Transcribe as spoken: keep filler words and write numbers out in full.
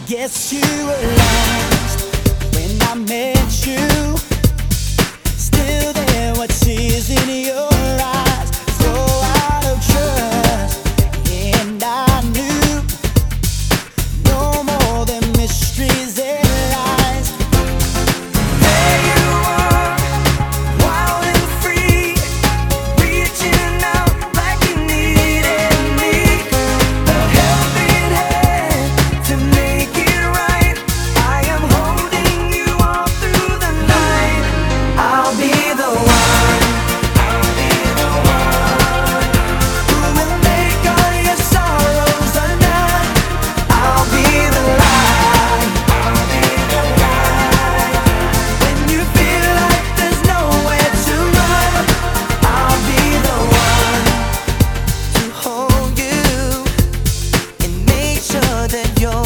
Guess you were lost when I met you. Still there, what sees in your eyes so out of trust. And I knew no more than mysteries and lies. There you are, wild and free, reaching out like you needed me. A helping hand to make it right. I am holding you all through the night. I'll be the one, I'll be the one who will make all your sorrows undone. I'll be the light, I'll be the light. When you feel like there's nowhere to run, I'll be the one to hold you and make sure that you're